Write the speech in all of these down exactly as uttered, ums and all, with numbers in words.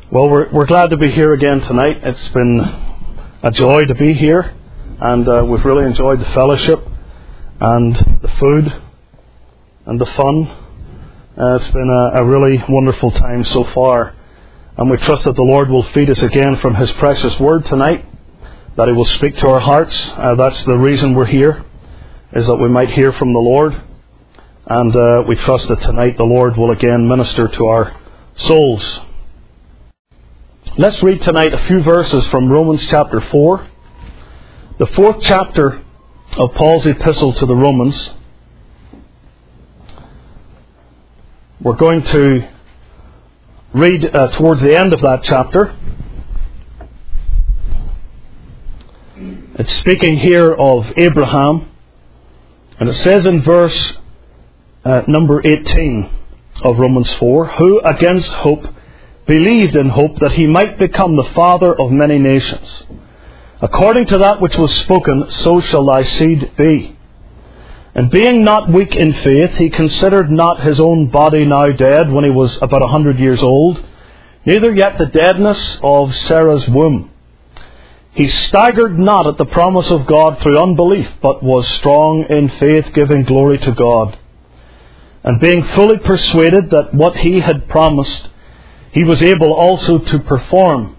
Well, we're, we're glad to be here again tonight. It's been a joy to be here, and uh, we've really enjoyed the fellowship and the food and the fun. Uh, it's been a, a really wonderful time so far, and we trust that the Lord will feed us again from His precious Word tonight, that He will speak to our hearts. Uh, that's the reason we're here, is that we might hear from the Lord, and uh, we trust that tonight the Lord will again minister to our souls. Let's read tonight a few verses from Romans chapter four, the fourth chapter of Paul's epistle to the Romans. We're going to read uh, towards the end of that chapter. It's speaking here of Abraham, and it says in verse uh, number eighteen of Romans four, who against hope believed in hope that he might become the father of many nations. According to that which was spoken, so shall thy seed be. And being not weak in faith, he considered not his own body now dead when he was about a hundred years old, neither yet the deadness of Sarah's womb. He staggered not at the promise of God through unbelief, but was strong in faith, giving glory to God. And being fully persuaded that what he had promised, he was able also to perform.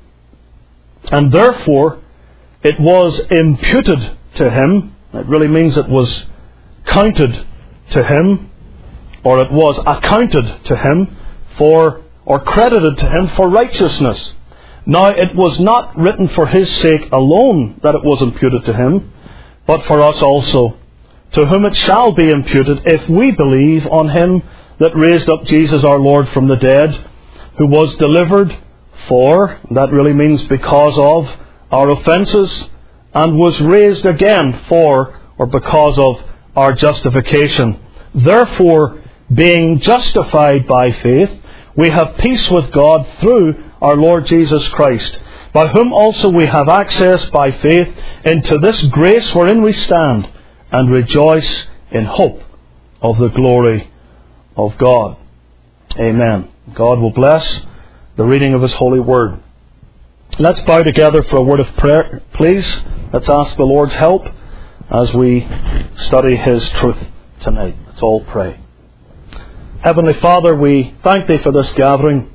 And therefore it was imputed to him. It really means it was counted to him, or it was accounted to him for, or credited to him for righteousness. Now it was not written for his sake alone that it was imputed to him, but for us also, to whom it shall be imputed if we believe on him that raised up Jesus our Lord from the dead, who was delivered for, that really means because of, our offences, and was raised again for, or because of, our justification. Therefore, being justified by faith, we have peace with God through our Lord Jesus Christ, by whom also we have access by faith into this grace wherein we stand, and rejoice in hope of the glory of God. Amen. God will bless the reading of His holy word. Let's bow together for a word of prayer, please. Let's ask the Lord's help as we study His truth tonight. Let's all pray. Heavenly Father, we thank Thee for this gathering.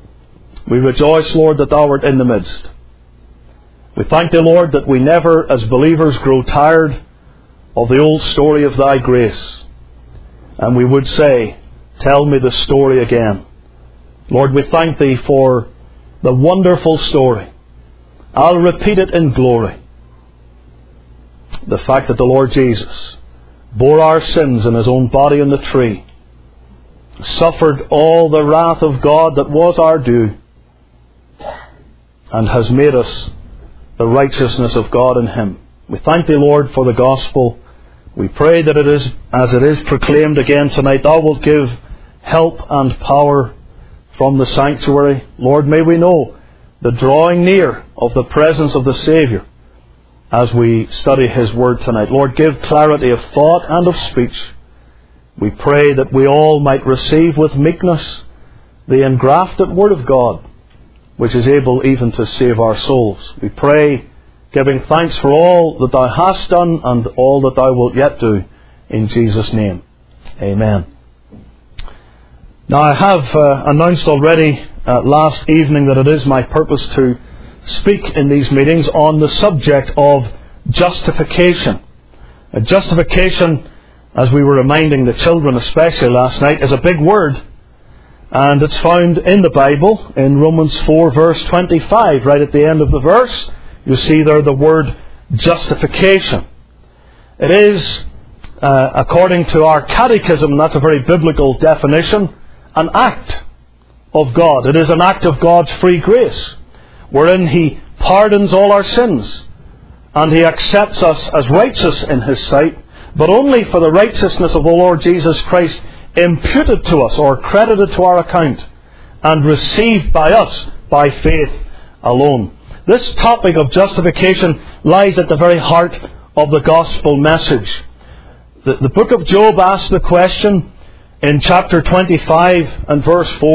We rejoice, Lord, that Thou art in the midst. We thank Thee, Lord, that we never, as believers, grow tired of the old story of Thy grace. And we would say, tell me the story again. Lord, we thank Thee for the wonderful story. I'll repeat it in glory. The fact that the Lord Jesus bore our sins in His own body on the tree, suffered all the wrath of God that was our due, and has made us the righteousness of God in Him. We thank Thee, Lord, for the gospel. We pray that it is, as it is proclaimed again tonight, Thou wilt give help and power from the sanctuary. Lord, may we know the drawing near of the presence of the Saviour as we study His Word tonight. Lord, give clarity of thought and of speech. We pray that we all might receive with meekness the engrafted Word of God, which is able even to save our souls. We pray, giving thanks for all that Thou hast done and all that Thou wilt yet do, in Jesus' name. Amen. Now, I have uh, announced already uh, last evening that it is my purpose to speak in these meetings on the subject of justification. Uh, justification, as we were reminding the children especially last night, is a big word, and it's found in the Bible in Romans four verse twenty-five. Right at the end of the verse, you see there the word justification. It is, uh, according to our catechism, and that's a very biblical definition, an act of God. It is an act of God's free grace, wherein He pardons all our sins, and He accepts us as righteous in His sight, but only for the righteousness of the Lord Jesus Christ imputed to us, or credited to our account, and received by us by faith alone. This topic of justification lies at the very heart of the gospel message. The, the book of Job asks the question in chapter twenty-five and verse four,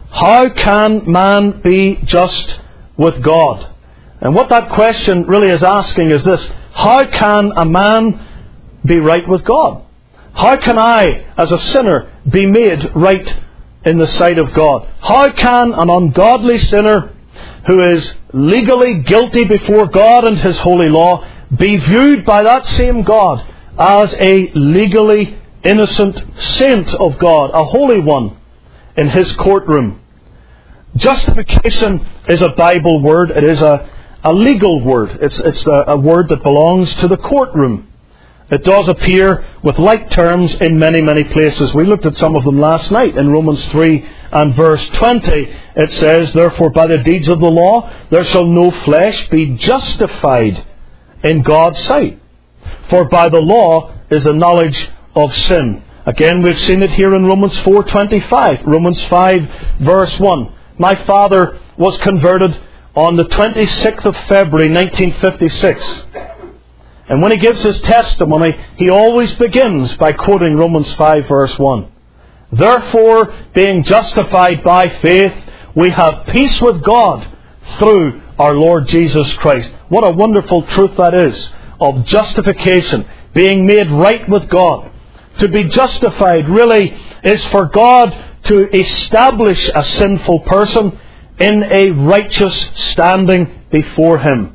How can man be just with God? And what that question really is asking is this: how can a man be right with God? How can I, as a sinner, be made right in the sight of God? How can an ungodly sinner who is legally guilty before God and His holy law be viewed by that same God as a legally innocent saint of God, a holy one in His courtroom? Justification is a Bible word. It is a, a legal word. It's, it's a, a word that belongs to the courtroom. It does appear with like terms in many, many places. We looked at some of them last night in Romans three and verse twenty. It says, "Therefore by the deeds of the law there shall no flesh be justified in God's sight. For by the law is the knowledge of sin." Again, we've seen it here in Romans four twenty-five. Romans five verse one. My father was converted on the twenty-sixth of February nineteen fifty-six. And when he gives his testimony, he always begins by quoting Romans five verse one. "Therefore, being justified by faith, we have peace with God through our Lord Jesus Christ." What a wonderful truth that is, of justification, being made right with God. To be justified really is for God to establish a sinful person in a righteous standing before Him.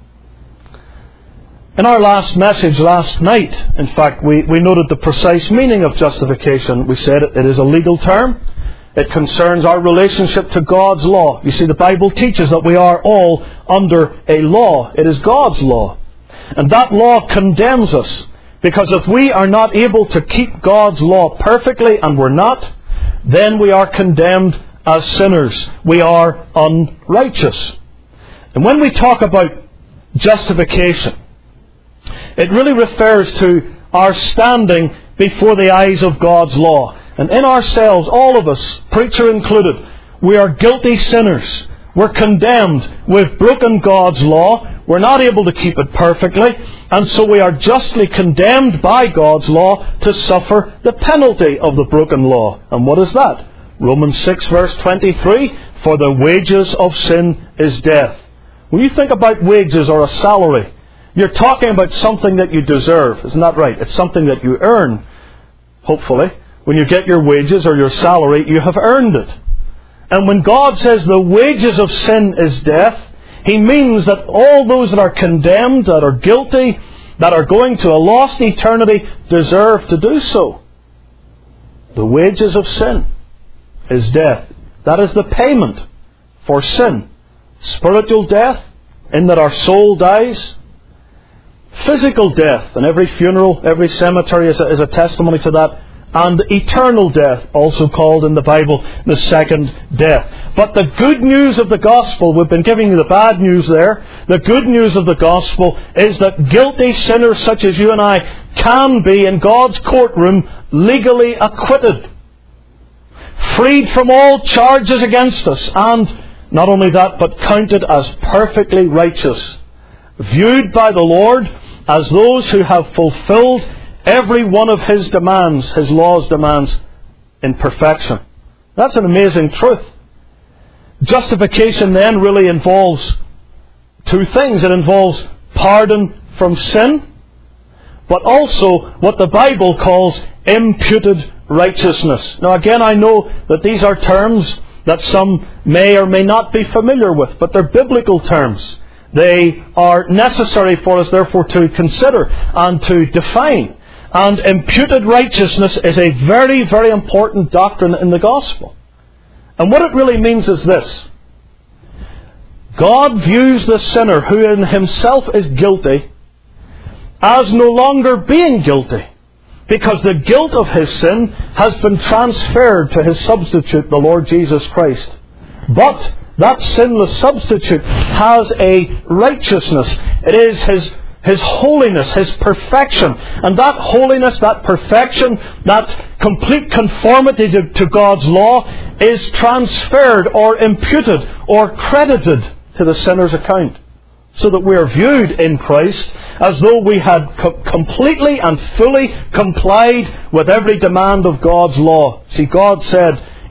In our last message last night, in fact, we, we noted the precise meaning of justification. We said it, it is a legal term. It concerns our relationship to God's law. You see, the Bible teaches that we are all under a law. It is God's law. And that law condemns us, because if we are not able to keep God's law perfectly, and we're not, then we are condemned as sinners. We are unrighteous. And when we talk about justification, it really refers to our standing before the eyes of God's law. And in ourselves, all of us, preacher included, we are guilty sinners. We're condemned. We've broken God's law. We're not able to keep it perfectly. And so we are justly condemned by God's law to suffer the penalty of the broken law. And what is that? Romans six verse twenty-three, "For the wages of sin is death." When you think about wages or a salary, you're talking about something that you deserve. Isn't that right? It's something that you earn, hopefully. When you get your wages or your salary, you have earned it. And when God says the wages of sin is death, He means that all those that are condemned, that are guilty, that are going to a lost eternity, deserve to do so. The wages of sin is death. That is the payment for sin. Spiritual death, in that our soul dies. Physical death, and every funeral, every cemetery is a, is a testimony to that. And eternal death, also called in the Bible the second death. But the good news of the gospel, we've been giving you the bad news there. The good news of the gospel is that guilty sinners such as you and I can be in God's courtroom legally acquitted. Freed from all charges against us. And not only that, but counted as perfectly righteous. Viewed by the Lord as those who have fulfilled every one of His demands, His law's demands, in perfection. That's an amazing truth. Justification then really involves two things. It involves pardon from sin, but also what the Bible calls imputed righteousness. Now again, I know that these are terms that some may or may not be familiar with, but they're biblical terms. They are necessary for us, therefore, to consider and to define. And imputed righteousness is a very, very important doctrine in the gospel. And what it really means is this: God views the sinner who in himself is guilty as no longer being guilty, because the guilt of his sin has been transferred to his substitute, the Lord Jesus Christ. But that sinless substitute has a righteousness. It is his, his holiness, His perfection. And that holiness, that perfection, that complete conformity to, to God's law is transferred or imputed or credited to the sinner's account. So that we are viewed in Christ as though we had co- completely and fully complied with every demand of God's law. See, God said,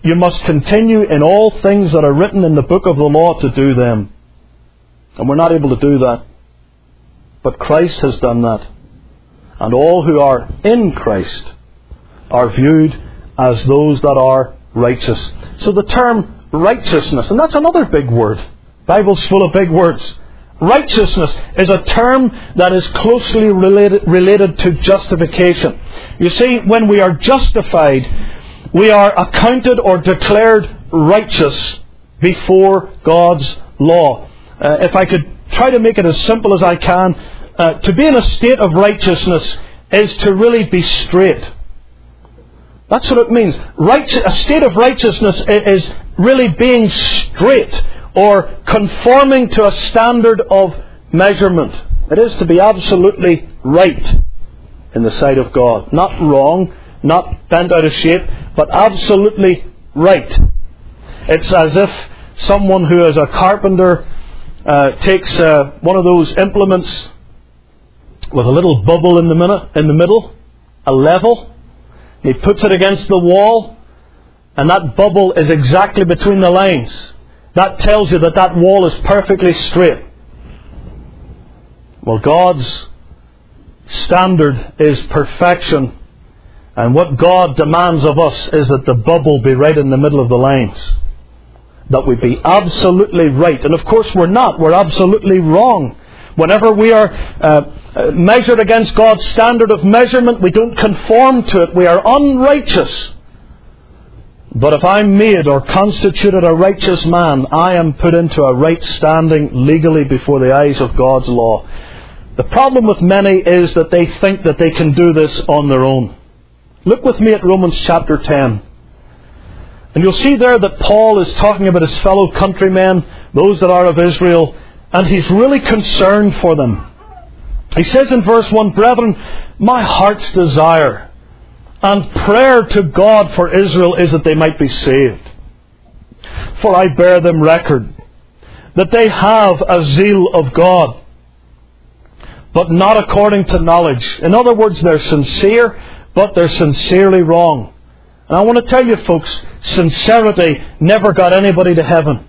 you must continue in all things that are written in the book of the law to do them. And we're not able to do that. But Christ has done that. And all who are in Christ are viewed as those that are righteous. So the term righteousness, and that's another big word. The Bible's full of big words. Righteousness is a term that is closely related, related to justification. You see, when we are justified, we are accounted or declared righteous before God's law. Uh, if I could try to make it as simple as I can, uh, to be in a state of righteousness is to really be straight. That's what it means. Right, a state of righteousness is really being straight or conforming to a standard of measurement. It is to be absolutely right in the sight of God. Not wrong, not bent out of shape, but absolutely right. It's as if someone who is a carpenter uh, takes uh, one of those implements with a little bubble in the, minute, in the middle, a level. He puts it against the wall, and that bubble is exactly between the lines. That tells you that that wall is perfectly straight. Well, God's standard is perfection. And what God demands of us is that the bubble be right in the middle of the lines. That we be absolutely right. And of course we're not. We're absolutely wrong. Whenever we are uh, measured against God's standard of measurement, we don't conform to it. We are unrighteous. But if I'm made or constituted a righteous man, I am put into a right standing legally before the eyes of God's law. The problem with many is that they think that they can do this on their own. Look with me at Romans chapter ten. And you'll see there that Paul is talking about his fellow countrymen, those that are of Israel, and he's really concerned for them. He says in verse one, "Brethren, my heart's desire and prayer to God for Israel is that they might be saved. For I bear them record that they have a zeal of God, but not according to knowledge." In other words, they're sincere, but they're sincerely wrong. And I want to tell you folks, sincerity never got anybody to heaven.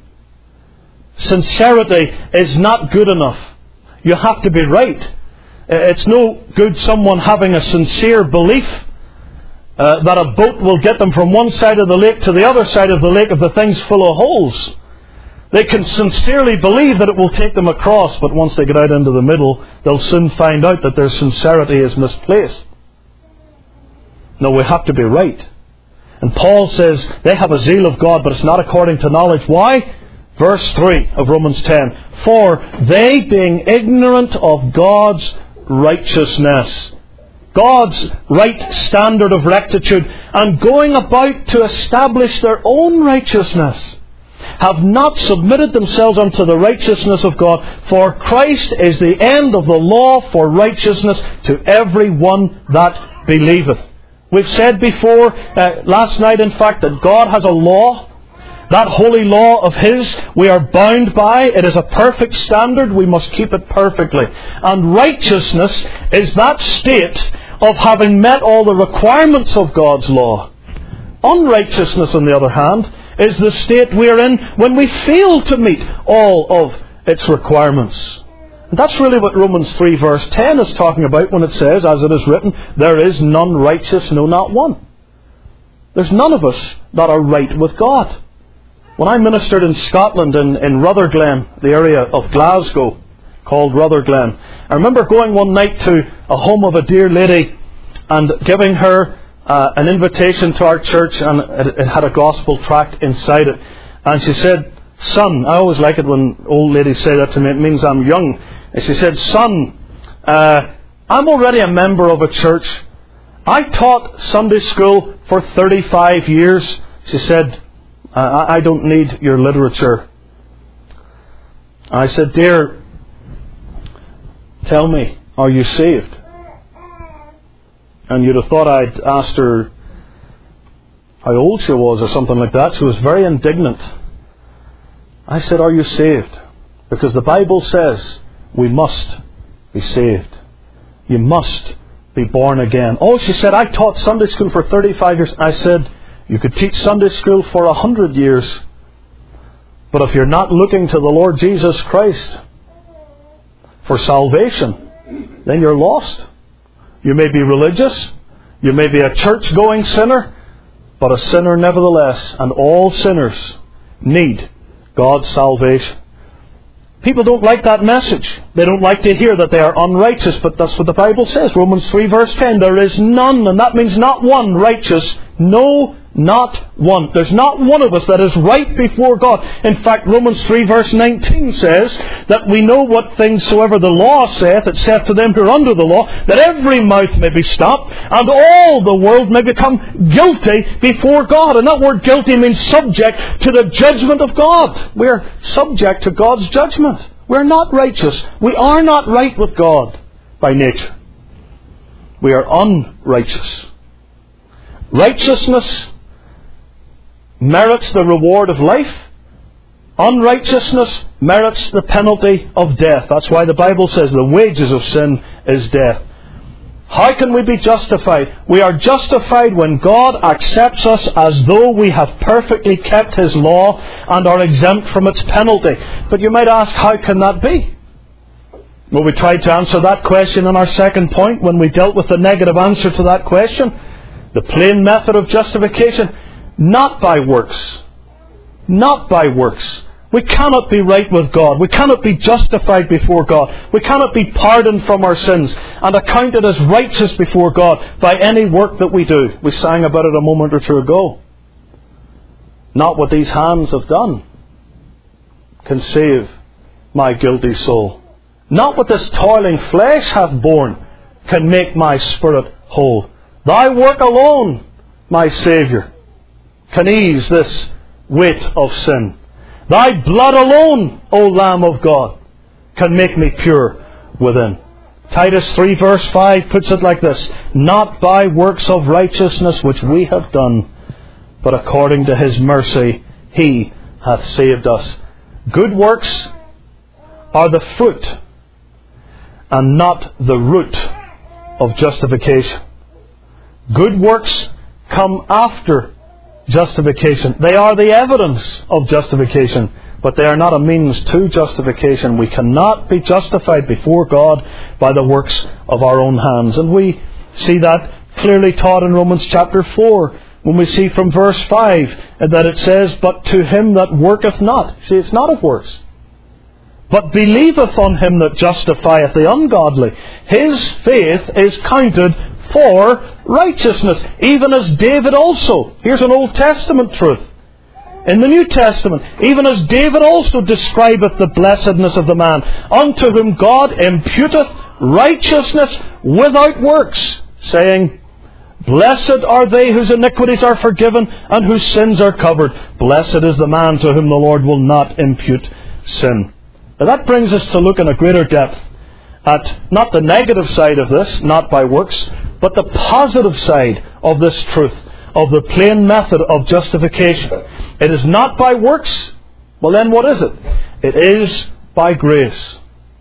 Sincerity is not good enough. You have to be right. It's no good someone having a sincere belief uh, that a boat will get them from one side of the lake to the other side of the lake if the thing's full of holes. They can sincerely believe that it will take them across, but once they get out into the middle, they'll soon find out that their sincerity is misplaced. No, we have to be right. And Paul says they have a zeal of God, but it's not according to knowledge. Why? Verse three of Romans ten. "For they, being ignorant of God's righteousness," God's right standard of rectitude, "and going about to establish their own righteousness, have not submitted themselves unto the righteousness of God. For Christ is the end of the law for righteousness to every one that believeth." We've said before, uh, last night in fact, that God has a law. That holy law of His we are bound by. It is a perfect standard. We must keep it perfectly. And righteousness is that state of having met all the requirements of God's law. Unrighteousness, on the other hand, is the state we are in when we fail to meet all of its requirements. And that's really what Romans three verse ten is talking about when it says, as it is written, "There is none righteous, no, not one." There's none of us that are right with God. When I ministered in Scotland, in, in Rutherglen, the area of Glasgow, called Rutherglen, I remember going one night to a home of a dear lady and giving her uh, an invitation to our church, and it, it had a gospel tract inside it. And she said, "Son," I always like it when old ladies say that to me, it means I'm young. And she said, "Son, uh, I'm already a member of a church. I taught Sunday school for thirty-five years. She said, I, I don't need your literature." I said, "Dear, tell me, are you saved?" And you'd have thought I'd asked her how old she was or something like that. She was very indignant. I said, "Are you saved?" Because the Bible says we must be saved. You must be born again. "Oh," she said, "I taught Sunday school for thirty-five years. I said, You could teach Sunday school for a hundred years, but if you're not looking to the Lord Jesus Christ for salvation, then you're lost. You may be religious, you may be a church-going sinner, but a sinner nevertheless, and all sinners need God's salvation. People don't like that message. They don't like to hear that they are unrighteous, but that's what the Bible says. Romans three verse ten, there is none, and that means not one righteous, no, not one. There's not one of us that is right before God. In fact, Romans three verse nineteen says that we know what things soever the law saith, it saith to them who are under the law, that every mouth may be stopped, and all the world may become guilty before God. And that word guilty means subject to the judgment of God. We're subject to God's judgment. We're not righteous. We are not right with God by nature. We are unrighteous. Righteousness merits the reward of life. Unrighteousness merits the penalty of death. That's why the Bible says the wages of sin is death. How can we be justified? We are justified when God accepts us as though we have perfectly kept His law and are exempt from its penalty. But you might ask, how can that be? Well, we tried to answer that question in our second point when we dealt with the negative answer to that question. The plain method of justification. Not by works. Not by works. We cannot be right with God. We cannot be justified before God. We cannot be pardoned from our sins and accounted as righteous before God by any work that we do. We sang about it a moment or two ago. Not what these hands have done can save my guilty soul. Not what this toiling flesh hath borne can make my spirit whole. Thy work alone, my Saviour, can ease this weight of sin. Thy blood alone, O Lamb of God, can make me pure within. Titus three verse five puts it like this: not by works of righteousness which we have done, but according to His mercy He hath saved us. Good works are the fruit and not the root of justification. Good works come after justification. They are the evidence of justification, but they are not a means to justification. We cannot be justified before God by the works of our own hands. And we see that clearly taught in Romans chapter four, when we see from verse five that it says, but to him that worketh not. See, it's not of works. But believeth on Him that justifieth the ungodly, his faith is counted for righteousness, even as David also. Here's an Old Testament truth. In the New Testament, even as David also describeth the blessedness of the man, unto whom God imputeth righteousness without works, saying, blessed are they whose iniquities are forgiven and whose sins are covered. Blessed is the man to whom the Lord will not impute sin. Now that brings us to look in a greater depth at not the negative side of this, not by works, but the positive side of this truth, of the plain method of justification. It is not by works. Well then, what is it? It is by grace.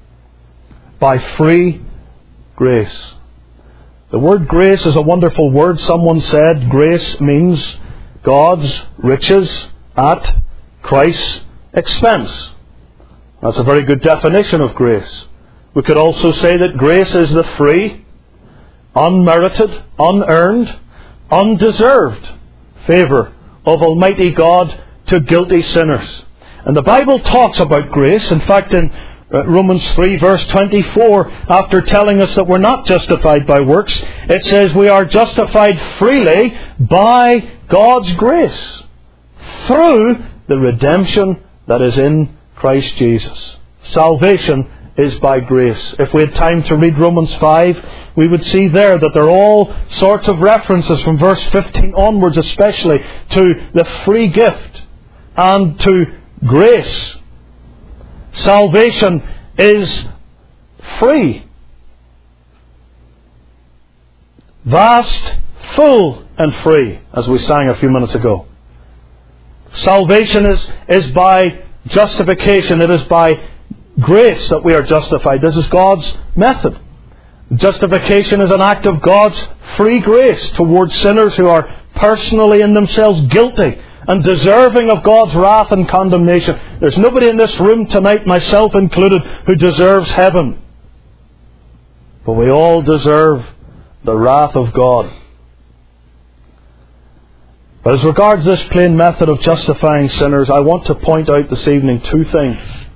By free grace. The word grace is a wonderful word. Someone said grace means God's riches at Christ's expense. That's a very good definition of grace. We could also say that grace is the free, unmerited, unearned, undeserved favour of Almighty God to guilty sinners. And the Bible talks about grace. In fact, in Romans three verse twenty-four, after telling us that we're not justified by works, it says we are justified freely by God's grace through the redemption that is in Christ Jesus. Salvation is by grace. If we had time to read Romans five, we would see there that there are all sorts of references from verse fifteen onwards especially to the free gift and to grace. Salvation is free. Vast, full and free, as we sang a few minutes ago. Salvation is, is by justification. It is by grace that we are justified. This is God's method. Justification is an act of God's free grace towards sinners who are personally in themselves guilty and deserving of God's wrath and condemnation. There's nobody in this room tonight, myself included, who deserves heaven. But we all deserve the wrath of God. But as regards this plain method of justifying sinners, I want to point out this evening two things.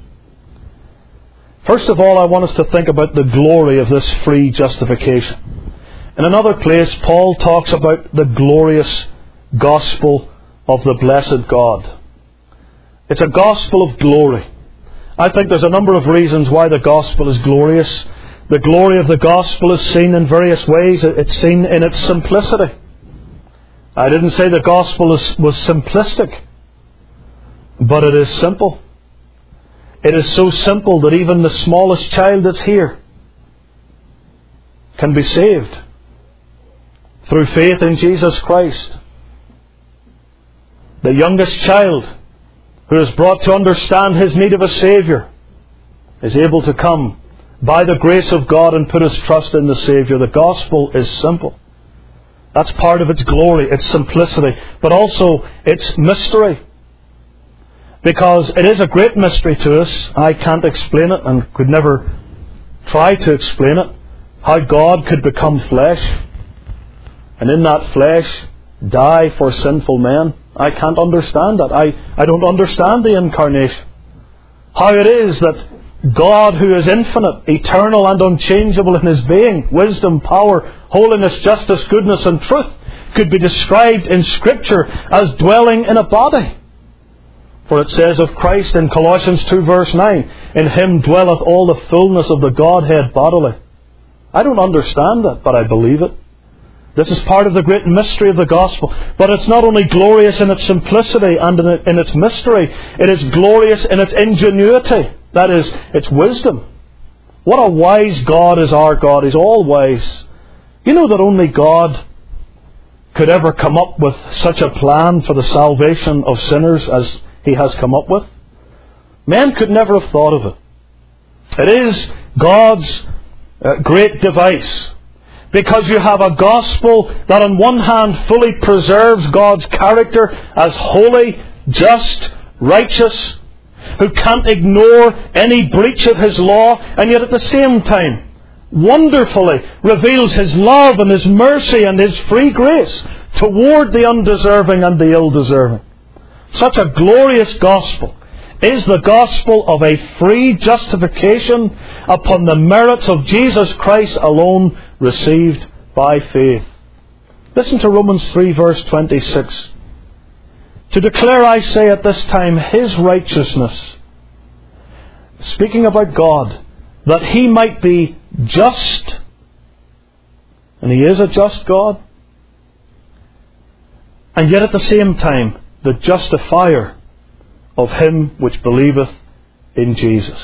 First of all, I want us to think about the glory of this free justification. In another place, Paul talks about the glorious gospel of the blessed God. It's a gospel of glory. I think there's a number of reasons why the gospel is glorious. The glory of the gospel is seen in various ways. It's seen in its simplicity. I didn't say the gospel is, was simplistic, but it is simple. It is so simple that even the smallest child that's here can be saved through faith in Jesus Christ. The youngest child who is brought to understand his need of a Saviour is able to come by the grace of God and put his trust in the Saviour. The gospel is simple. That's part of its glory, its simplicity, but also its mystery. Because it is a great mystery to us. I can't explain it and could never try to explain it. How God could become flesh and in that flesh die for sinful men. I can't understand that. I, I don't understand the incarnation. How it is that God, who is infinite, eternal and unchangeable in His being, wisdom, power, holiness, justice, goodness and truth, could be described in Scripture as dwelling in a body. For it says of Christ in Colossians two verse nine, "In Him dwelleth all the fullness of the Godhead bodily." I don't understand that, but I believe it. This is part of the great mystery of the gospel. But it's not only glorious in its simplicity and in its mystery, it is glorious in its ingenuity. That is, its wisdom. What a wise God is our God. He's all wise. You know that only God could ever come up with such a plan for the salvation of sinners as He has come up with? Man could never have thought of it. It is God's uh, great device. Because you have a gospel that on one hand fully preserves God's character as holy, just, righteous, who can't ignore any breach of His law, and yet at the same time wonderfully reveals His love and His mercy and His free grace toward the undeserving and the ill-deserving. Such a glorious gospel is the gospel of a free justification upon the merits of Jesus Christ alone, received by faith. Listen to Romans three verse twenty-six. "To declare, I say, at this time His righteousness," speaking about God, "that He might be just," and He is a just God, "and yet at the same time the justifier of him which believeth in Jesus."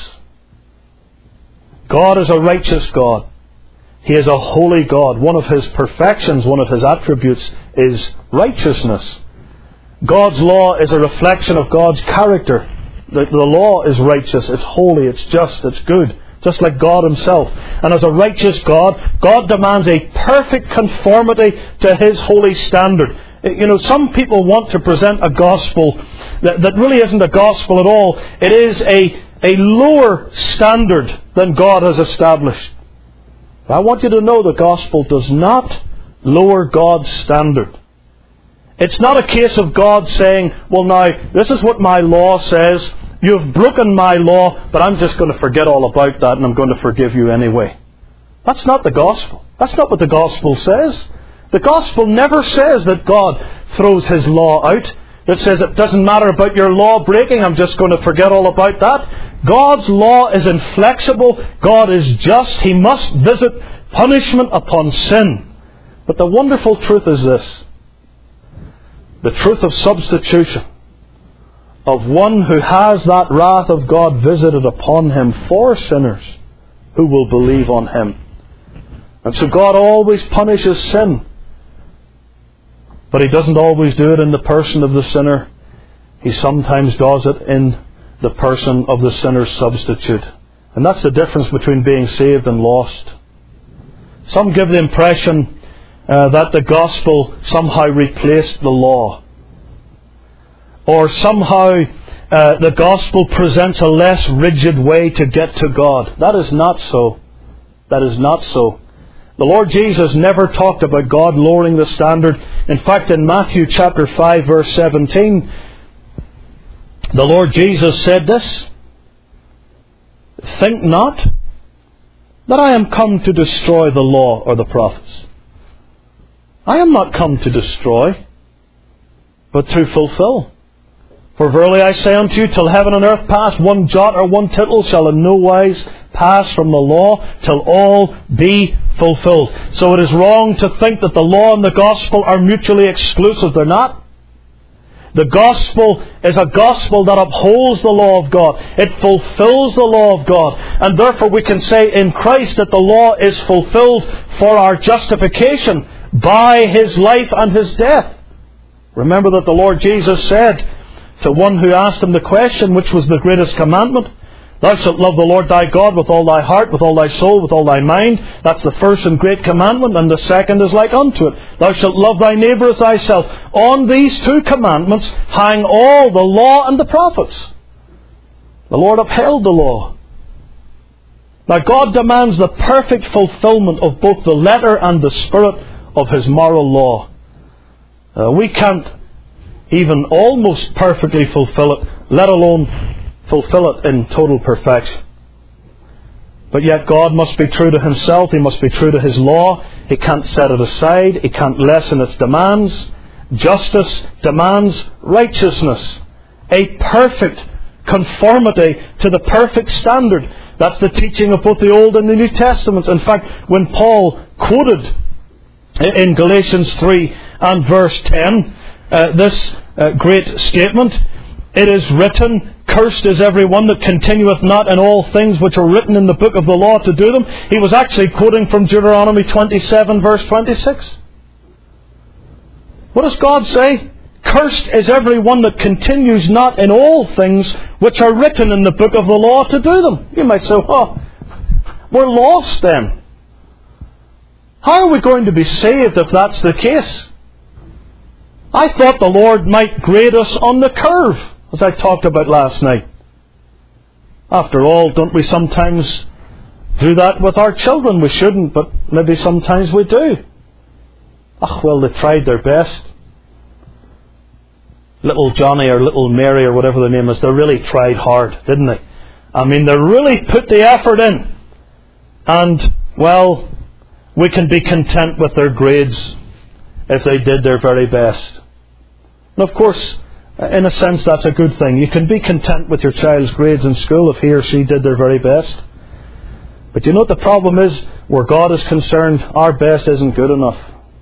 God is a righteous God. He is a holy God. One of His perfections, one of His attributes is righteousness. God's law is a reflection of God's character. The, the law is righteous, it's holy, it's just, it's good, just like God Himself. And as a righteous God, God demands a perfect conformity to His holy standard. You know, some people want to present a gospel that, that really isn't a gospel at all. It is a, a lower standard than God has established. I want you to know the gospel does not lower God's standard. It's not a case of God saying, well now, this is what my law says, you've broken my law, but I'm just going to forget all about that and I'm going to forgive you anyway. That's not the gospel. That's not what the gospel says. The gospel never says that God throws His law out. It says it doesn't matter about your law breaking, I'm just going to forget all about that. God's law is inflexible. God is just. He must visit punishment upon sin. But the wonderful truth is this. The truth of substitution. Of one who has that wrath of God visited upon him for sinners who will believe on Him. And so God always punishes sin. But He doesn't always do it in the person of the sinner. He sometimes does it in the person of the sinner's substitute. And that's the difference between being saved and lost. Some give the impression uh, that the gospel somehow replaced the law, or somehow uh, the gospel presents a less rigid way to get to God. That is not so. That is not so. The Lord Jesus never talked about God lowering the standard. In fact, in Matthew chapter five, verse seventeen, the Lord Jesus said this, "Think not that I am come to destroy the law or the prophets. I am not come to destroy, but to fulfill. For verily I say unto you, till heaven and earth pass, one jot or one tittle shall in no wise pass from the law, till all be fulfilled." So it is wrong to think that the law and the gospel are mutually exclusive. They're not. The gospel is a gospel that upholds the law of God. It fulfills the law of God. And therefore we can say in Christ that the law is fulfilled for our justification by His life and His death. Remember that the Lord Jesus said to one who asked Him the question, which was the greatest commandment? "Thou shalt love the Lord thy God with all thy heart, with all thy soul, with all thy mind." That's the first and great commandment, and the second is like unto it. "Thou shalt love thy neighbour as thyself." On these two commandments hang all the law and the prophets. The Lord upheld the law. Now God demands the perfect fulfillment of both the letter and the spirit of His moral law. Uh, we can't even almost perfectly fulfill it, let alone fulfill it in total perfection. But yet God must be true to Himself. He must be true to His law. He can't set it aside. He can't lessen its demands. Justice demands righteousness, a perfect conformity to the perfect standard. That's the teaching of both the Old and the New Testaments. In fact, when Paul quoted in Galatians three and verse ten uh, this uh, great statement, "It is written, cursed is every one that continueth not in all things which are written in the book of the law to do them," he was actually quoting from Deuteronomy twenty-seven verse twenty-six. What does God say? "Cursed is every one that continues not in all things which are written in the book of the law to do them." You might say, "Oh, we're lost then. How are we going to be saved if that's the case? I thought the Lord might grade us on the curve, as I talked about last night." After all, don't we sometimes do that with our children? We shouldn't, but maybe sometimes we do. Oh, well, they tried their best. Little Johnny or little Mary or whatever their name is, they really tried hard, didn't they? I mean, they really put the effort in. And, well, we can be content with their grades if they did their very best. And of course, in a sense, that's a good thing. You can be content with your child's grades in school if he or she did their very best. But you know what the problem is? Where God is concerned, our best isn't good enough.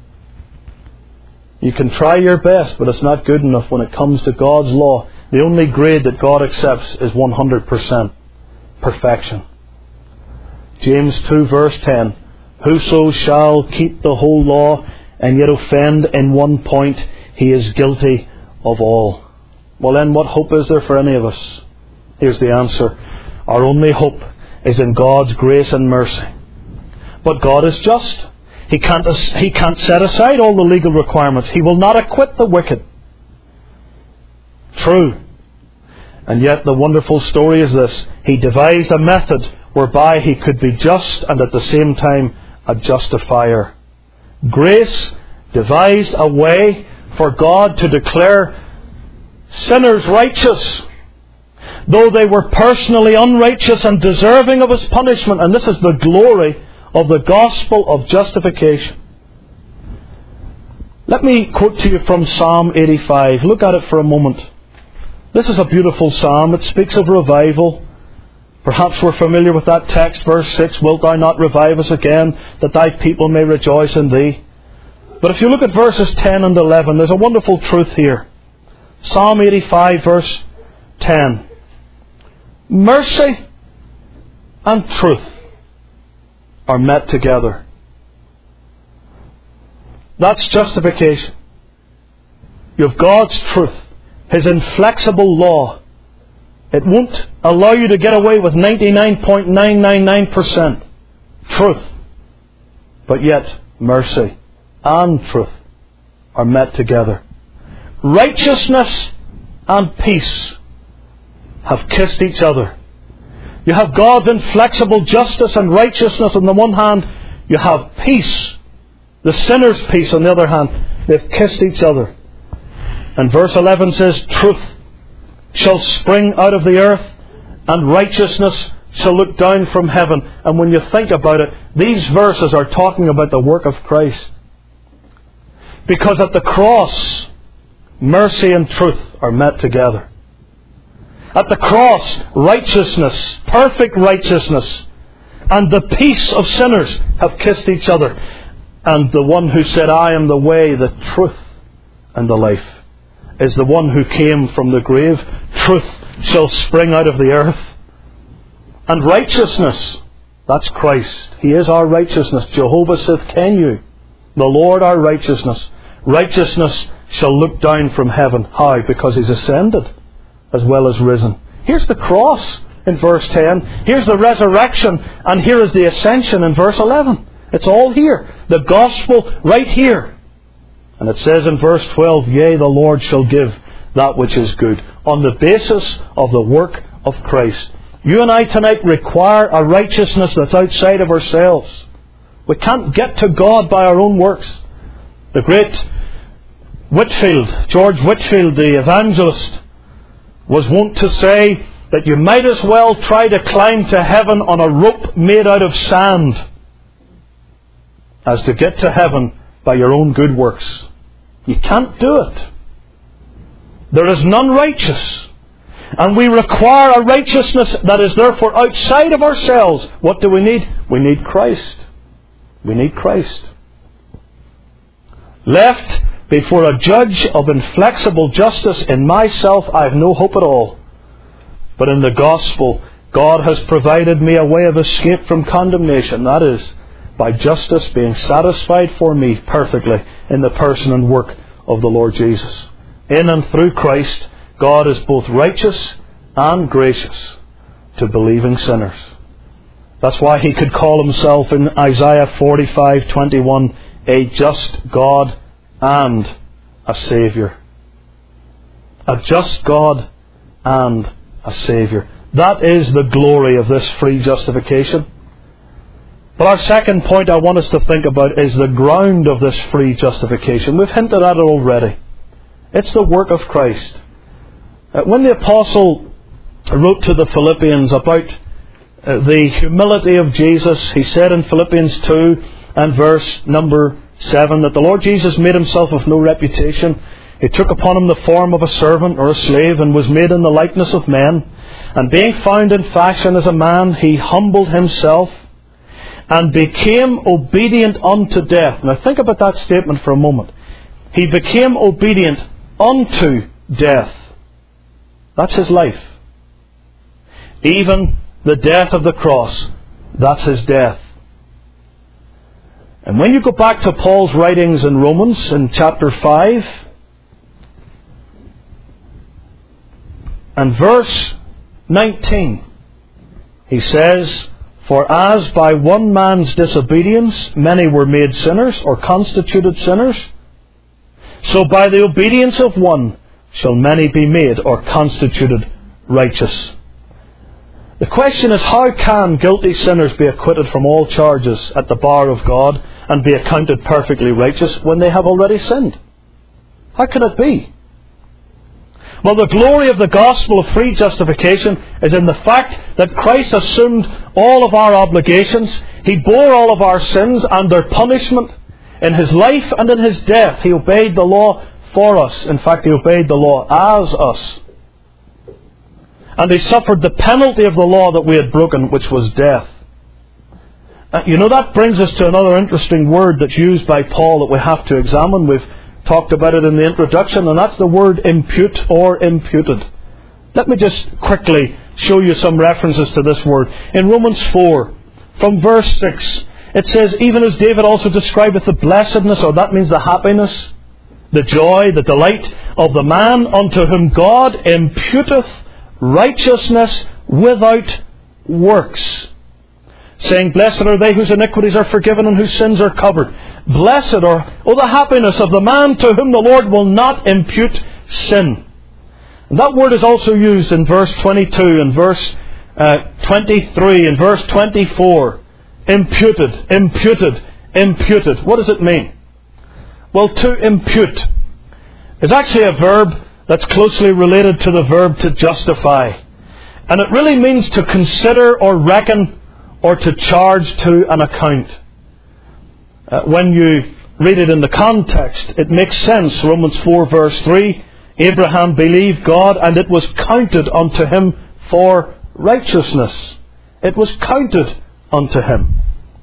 You can try your best, but it's not good enough when it comes to God's law. The only grade that God accepts is one hundred percent perfection. James two verse ten, "Whoso shall keep the whole law and yet offend in one point, he is guilty of all." Well then, what hope is there for any of us? Here's the answer. Our only hope is in God's grace and mercy. But God is just. He can't, he can't set aside all the legal requirements. He will not acquit the wicked. True. And yet the wonderful story is this. He devised a method whereby He could be just and at the same time a justifier. Grace devised a way for God to declare sinners righteous, though they were personally unrighteous and deserving of His punishment. And this is the glory of the gospel of justification. Let me quote to you from Psalm eighty-five. Look at it for a moment. This is a beautiful psalm. It speaks of revival. Perhaps we're familiar with that text, verse six, "Wilt thou not revive us again, that thy people may rejoice in thee?" But if you look at verses ten and eleven, there's a wonderful truth here. Psalm eighty-five, verse ten. "Mercy and truth are met together." That's justification. You have God's truth, His inflexible law. It won't allow you to get away with ninety-nine point nine nine nine percent truth, but yet mercy. and truth are met together. Righteousness and peace have kissed each other. You have God's inflexible justice and righteousness on the one hand. You have peace, the sinner's peace on the other hand. They've kissed each other. And verse eleven says, truth shall spring out of the earth, and righteousness shall look down from heaven. And when you think about it, these verses are talking about the work of Christ. Because at the cross, mercy and truth are met together. At the cross, righteousness, perfect righteousness, and the peace of sinners have kissed each other. And the one who said, I am the way, the truth, and the life, is the one who came from the grave. Truth shall spring out of the earth. And righteousness, that's Christ. He is our righteousness. Jehovah saith, Ken you, the Lord our righteousness. Righteousness shall look down from heaven. How? Because He's ascended as well as risen. Here's the cross in verse ten. Here's the resurrection. And here is the ascension in verse eleven. It's all here. The gospel right here. And it says in verse twelve, yea, the Lord shall give that which is good. On the basis of the work of Christ. You and I tonight require a righteousness that's outside of ourselves. We can't get to God by our own works. The great Whitefield, George Whitefield, the evangelist, was wont to say that you might as well try to climb to heaven on a rope made out of sand as to get to heaven by your own good works. You can't do it. There is none righteous. And we require a righteousness that is therefore outside of ourselves. What do we need? We need Christ. We need Christ. Left before a judge of inflexible justice in myself, I have no hope at all. But in the gospel, God has provided me a way of escape from condemnation. That is, by justice being satisfied for me perfectly in the person and work of the Lord Jesus. In and through Christ, God is both righteous and gracious to believing sinners. That's why He could call Himself in Isaiah forty-five twenty-one a just God and a Saviour. A just God and a Saviour. That is the glory of this free justification. But our second point I want us to think about is the ground of this free justification. We've hinted at it already. It's the work of Christ. When the Apostle wrote to the Philippians about the humility of Jesus, he said in Philippians two and verse number seven that the Lord Jesus made Himself of no reputation. He took upon Him the form of a servant or a slave and was made in the likeness of men. And being found in fashion as a man, He humbled Himself and became obedient unto death. Now think about that statement for a moment. He became obedient unto death. That's His life. Even the death of the cross, that's His death. And when you go back to Paul's writings in Romans in chapter five and verse nineteen, he says, for as by one man's disobedience many were made sinners or constituted sinners, so by the obedience of one shall many be made or constituted righteous. The question is, how can guilty sinners be acquitted from all charges at the bar of God and be accounted perfectly righteous when they have already sinned? How can it be? Well, the glory of the gospel of free justification is in the fact that Christ assumed all of our obligations. He bore all of our sins and their punishment in His life and in His death. He obeyed the law for us. In fact, He obeyed the law as us. And He suffered the penalty of the law that we had broken, which was death. Uh, you know, that brings us to another interesting word that's used by Paul that we have to examine. We've talked about it in the introduction, and that's the word impute or imputed. Let me just quickly show you some references to this word. In Romans four, from verse six, it says, even as David also describeth the blessedness, or that means the happiness, the joy, the delight of the man unto whom God imputeth righteousness without works. saying, Blessed are they whose iniquities are forgiven and whose sins are covered. Blessed are, oh, the happiness of the man to whom the Lord will not impute sin. And that word is also used in verse twenty-two, and verse uh, twenty-three, and verse twenty-four. Imputed, imputed, imputed. What does it mean? Well, to impute is actually a verb that's closely related to the verb to justify. And it really means to consider or reckon or to charge to an account. Uh, when you read it in the context, it makes sense. Romans four verse three, Abraham believed God and it was counted unto him for righteousness. It was counted unto him.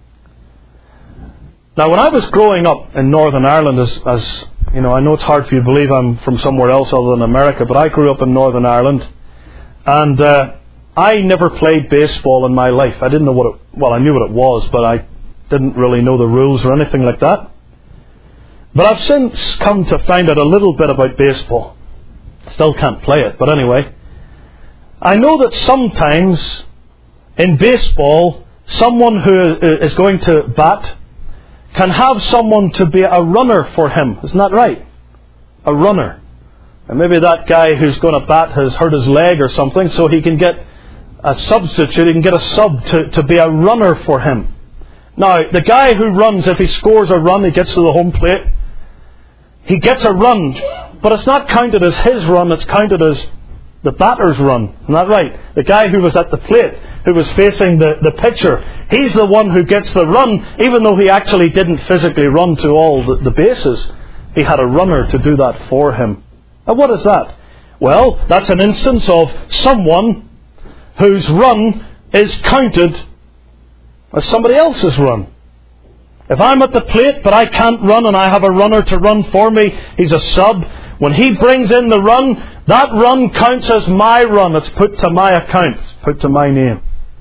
Now, when I was growing up in Northern Ireland, as, as you know, I know it's hard for you to believe I'm from somewhere else other than America, but I grew up in Northern Ireland, and uh, I never played baseball in my life. I didn't know what it, well, I knew what it was, but I didn't really know the rules or anything like that. But I've since come to find out a little bit about baseball. Still can't play it, but anyway. I know that sometimes in baseball, someone who is going to bat can have someone to be a runner for him. Isn't that right? A runner. And maybe that guy who's going to bat has hurt his leg or something, so he can get a substitute, he can get a sub to, to be a runner for him. Now, the guy who runs, if he scores a run, he gets to the home plate, he gets a run, but it's not counted as his run, it's counted as the batter's run. Isn't that right? The guy who was at the plate, who was facing the, the pitcher, he's the one who gets the run, even though he actually didn't physically run to all the, the bases. He had a runner to do that for him. Now, what is that? Well, that's an instance of someone whose run is counted as somebody else's run. If I'm at the plate but I can't run and I have a runner to run for me, he's a sub. When he brings in the run, that run counts as my run. It's put to my account. It's put to my name.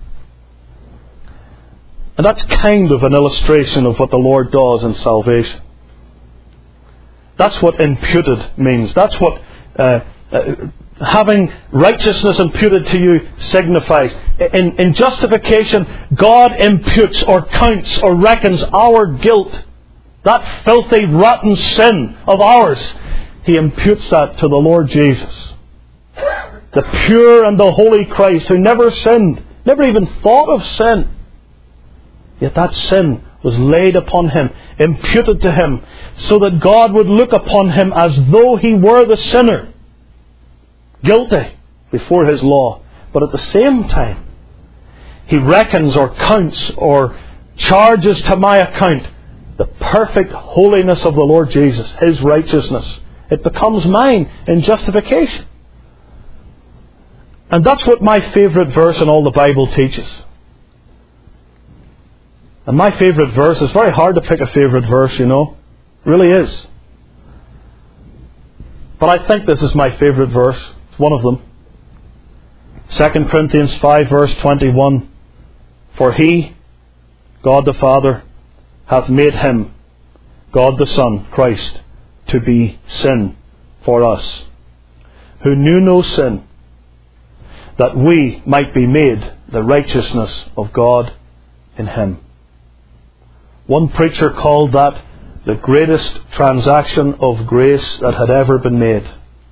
And that's kind of an illustration of what the Lord does in salvation. That's what imputed means. That's what uh, uh, having righteousness imputed to you signifies. In, in justification, God imputes or counts or reckons our guilt. That filthy, rotten sin of ours. He imputes that to the Lord Jesus. The pure and the holy Christ who never sinned, never even thought of sin. Yet that sin was laid upon him, imputed to him, so that God would look upon him as though he were the sinner, guilty before his law. But at the same time, he reckons or counts or charges to my account the perfect holiness of the Lord Jesus, his righteousness. It becomes mine in justification. And that's what my favourite verse in all the Bible teaches. And my favourite verse, it's very hard to pick a favourite verse, you know. It really is. But I think this is my favourite verse. It's one of them. Second Corinthians five verse twenty-one. For he, God the Father, hath made him, God the Son, Christ, to be sin for us, who knew no sin, that we might be made the righteousness of God in him. One preacher called that the greatest transaction of grace that had ever been made.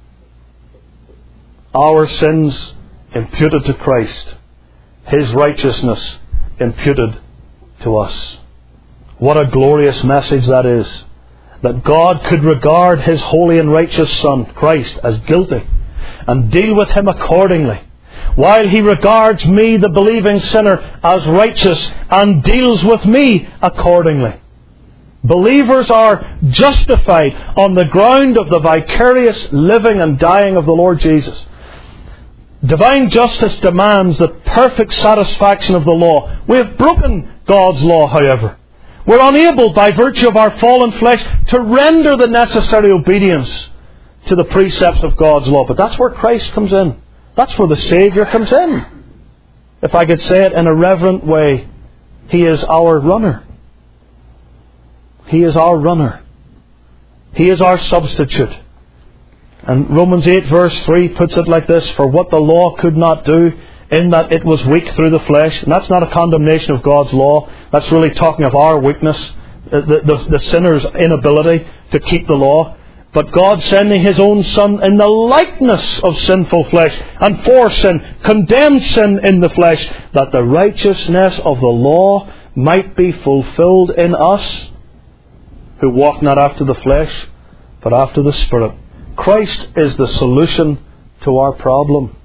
Our sins imputed to Christ, his righteousness imputed to us. What a glorious message that is. That God could regard his holy and righteous Son, Christ, as guilty and deal with him accordingly, while he regards me, the believing sinner, as righteous and deals with me accordingly. Believers are justified on the ground of the vicarious living and dying of the Lord Jesus. Divine justice demands the perfect satisfaction of the law. We have broken God's law, however. We're unable, by virtue of our fallen flesh, to render the necessary obedience to the precepts of God's law. But that's where Christ comes in. That's where the Saviour comes in. If I could say it in a reverent way, he is our runner. He is our runner. He is our substitute. And Romans eight verse three puts it like this: For what the law could not do, in that it was weak through the flesh. And that's not a condemnation of God's law. That's really talking of our weakness, the, the, the sinner's inability to keep the law. But God sending His own Son in the likeness of sinful flesh, and for sin, condemned sin in the flesh, that the righteousness of the law might be fulfilled in us, who walk not after the flesh, but after the Spirit. Christ is the solution to our problem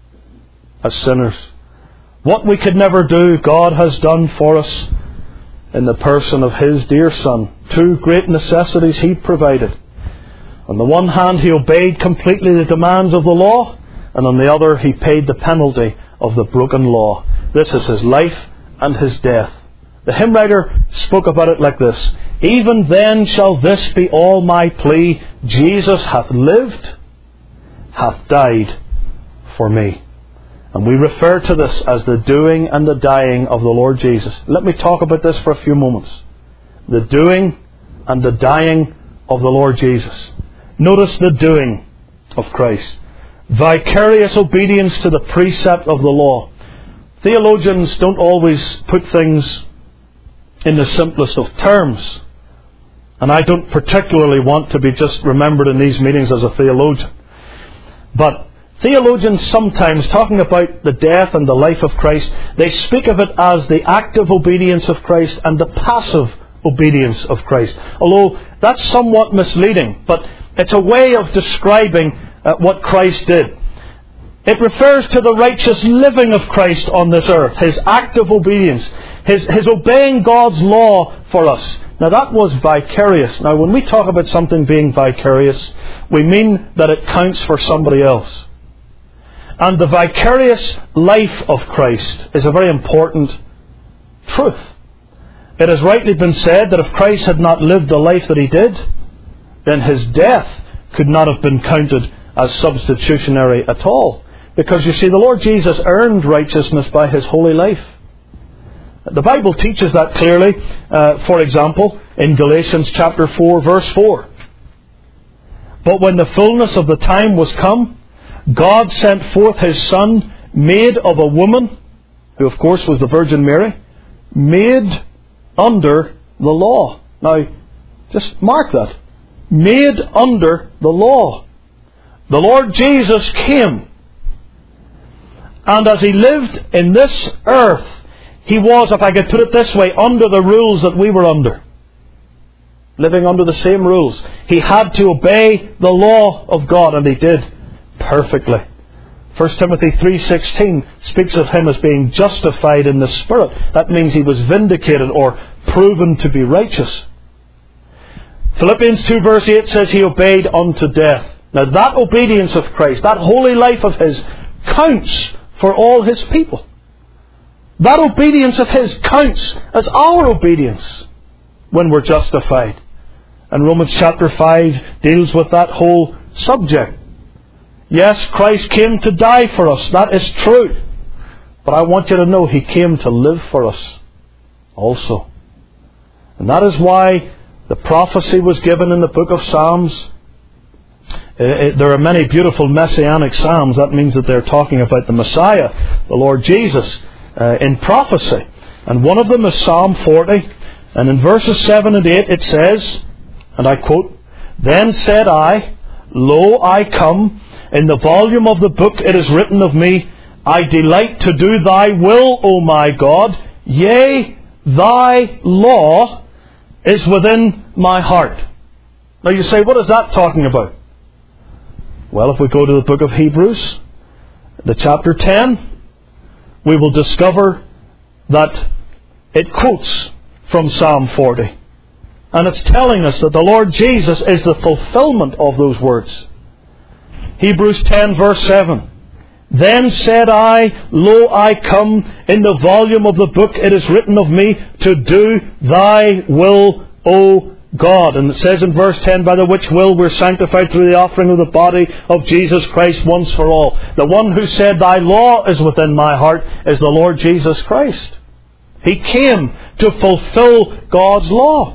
as sinners. What we could never do, God has done for us in the person of His dear Son. Two great necessities He provided. On the one hand, He obeyed completely the demands of the law, and on the other, He paid the penalty of the broken law. This is His life and His death. The hymn writer spoke about it like this: even then shall this be all my plea, Jesus hath lived, hath died for me. And we refer to this as the doing and the dying of the Lord Jesus. Let me talk about this for a few moments. The doing and the dying of the Lord Jesus. Notice the doing of Christ. Vicarious obedience to the precept of the law. Theologians don't always put things in the simplest of terms. And I don't particularly want to be just remembered in these meetings as a theologian. But theologians sometimes, talking about the death and the life of Christ, they speak of it as the active obedience of Christ and the passive obedience of Christ. Although that's somewhat misleading, but it's a way of describing uh, what Christ did. It refers to the righteous living of Christ on this earth, His active obedience, His, his obeying God's law for us. Now that was vicarious. Now when we talk about something being vicarious, we mean that it counts for somebody else. And the vicarious life of Christ is a very important truth. It has rightly been said that if Christ had not lived the life that He did, then His death could not have been counted as substitutionary at all. Because you see, the Lord Jesus earned righteousness by His holy life. The Bible teaches that clearly, uh, for example, in Galatians chapter four, verse four. But when the fullness of the time was come, God sent forth His Son, made of a woman, who of course was the Virgin Mary, made under the law. Now, just mark that. Made under the law. The Lord Jesus came, and as He lived in this earth, He was, if I could put it this way, under the rules that we were under. Living under the same rules. He had to obey the law of God, and He did perfectly. First Timothy three sixteen speaks of Him as being justified in the Spirit. That means He was vindicated or proven to be righteous. Philippians two verse eight says He obeyed unto death. Now that obedience of Christ, that holy life of His, counts for all His people. That obedience of His counts as our obedience when we're justified. And Romans chapter five deals with that whole subject. Yes, Christ came to die for us. That is true. But I want you to know He came to live for us also. And that is why the prophecy was given in the book of Psalms. There are many beautiful messianic psalms. That means that they're talking about the Messiah, the Lord Jesus, uh, in prophecy. And one of them is Psalm forty. And in verses seven and eight it says, and I quote, Then said I, Lo, I come. In the volume of the book it is written of me, I delight to do Thy will, O my God. Yea, Thy law is within my heart. Now you say, what is that talking about? Well, if we go to the book of Hebrews, the chapter ten, we will discover that it quotes from Psalm forty. And it's telling us that the Lord Jesus is the fulfillment of those words. Hebrews ten verse seven. Then said I, Lo, I come. In the volume of the book it is written of me to do Thy will, O God. And it says in verse ten, By the which will we're sanctified through the offering of the body of Jesus Christ once for all. The one who said, Thy law is within my heart, is the Lord Jesus Christ. He came to fulfill God's law.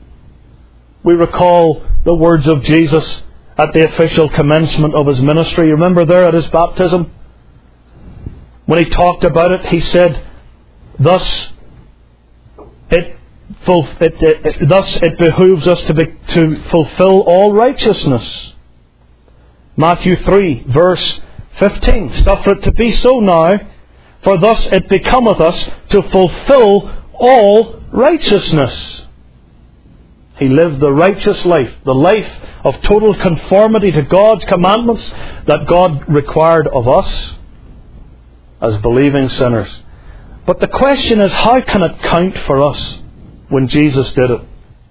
We recall the words of Jesus at the official commencement of His ministry. You remember there at His baptism? when he talked about it, he said, thus it, it, it, it thus it behooves us to, be, to fulfill all righteousness. Matthew three, verse fifteen. Suffer it to be so now, for thus it becometh us to fulfill all righteousness. He lived the righteous life, the life of total conformity to God's commandments that God required of us as believing sinners. But the question is, how can it count for us when Jesus did it?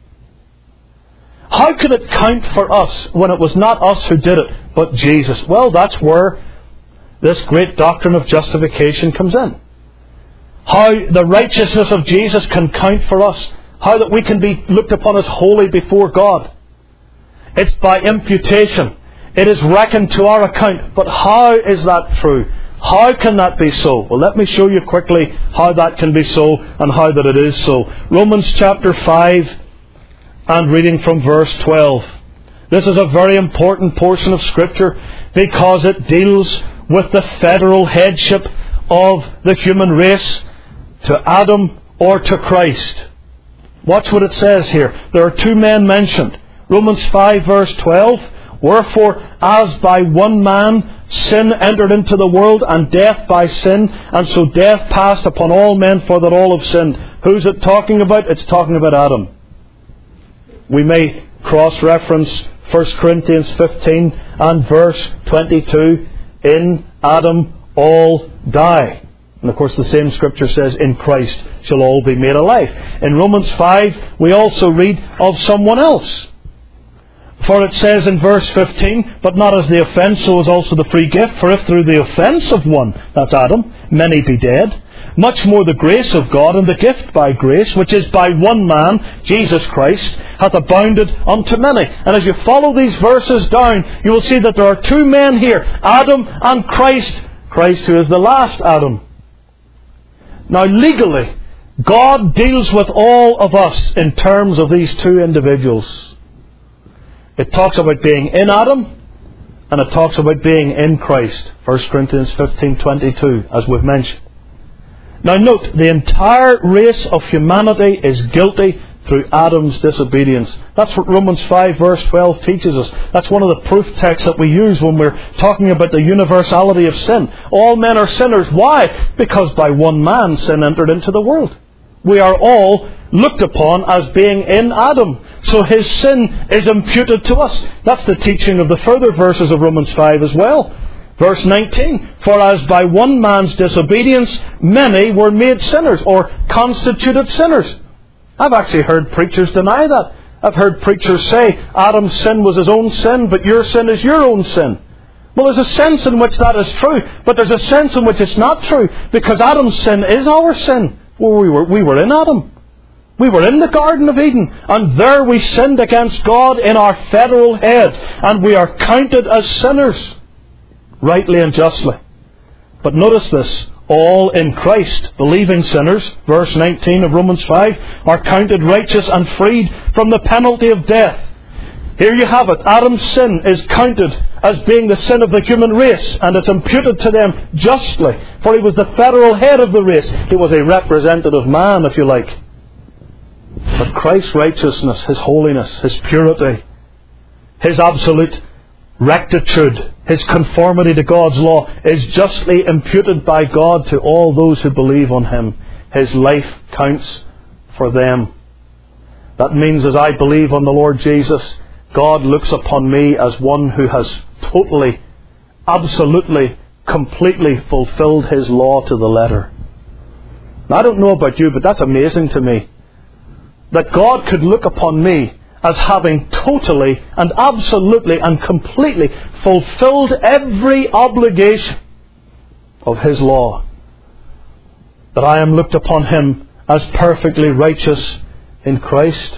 How could it count for us when it was not us who did it, but Jesus? Well, that's where this great doctrine of justification comes in. How the righteousness of Jesus can count for us. How that we can be looked upon as holy before God. It's by imputation. It is reckoned to our account. But how is that true? How can that be so? Well, let me show you quickly how that can be so and how that it is so. Romans chapter five and reading from verse twelve. This is a very important portion of Scripture because it deals with the federal headship of the human race to Adam or to Christ. Watch what it says here. There are two men mentioned. Romans five verse twelve. Wherefore, as by one man sin entered into the world, and death by sin, and so death passed upon all men, for that all have sinned. Who's it talking about? It's talking about Adam. We may cross-reference First Corinthians fifteen and verse twenty-two. In Adam all die. And of course the same Scripture says, in Christ shall all be made alive. In Romans five, we also read of someone else. For it says in verse fifteen, but not as the offence, so is also the free gift. For if through the offence of one, that's Adam, many be dead, much more the grace of God and the gift by grace, which is by one man, Jesus Christ, hath abounded unto many. And as you follow these verses down, you will see that there are two men here, Adam and Christ. Christ who is the last Adam. Now legally, God deals with all of us in terms of these two individuals. It talks about being in Adam, and it talks about being in Christ. First Corinthians fifteen twenty-two, as we've mentioned. Now note, the entire race of humanity is guilty through Adam's disobedience. That's what Romans five verse twelve teaches us. That's one of the proof texts that we use when we're talking about the universality of sin. All men are sinners. Why? Because by one man sin entered into the world. We are all looked upon as being in Adam. So his sin is imputed to us. That's the teaching of the further verses of Romans five as well. Verse nineteen, for as by one man's disobedience many were made sinners, or constituted sinners. I've actually heard preachers deny that. I've heard preachers say Adam's sin was his own sin, but your sin is your own sin. Well, there's a sense in which that is true, but there's a sense in which it's not true, because Adam's sin is our sin. Well, we were, we were in Adam. We were in the Garden of Eden, and there we sinned against God in our federal head, and we are counted as sinners, rightly and justly. But notice this, all in Christ, believing sinners, verse nineteen of Romans five, are counted righteous and freed from the penalty of death. Here you have it. Adam's sin is counted as being the sin of the human race, and it's imputed to them justly, for he was the federal head of the race. He was a representative man, if you like. But Christ's righteousness, His holiness, His purity, His absolute rectitude, His conformity to God's law is justly imputed by God to all those who believe on Him. His life counts for them. That means as I believe on the Lord Jesus, God looks upon me as one who has totally, absolutely, completely fulfilled His law to the letter. Now, I don't know about you, but that's amazing to me. That God could look upon me as having totally and absolutely and completely fulfilled every obligation of His law. That I am looked upon Him as perfectly righteous in Christ.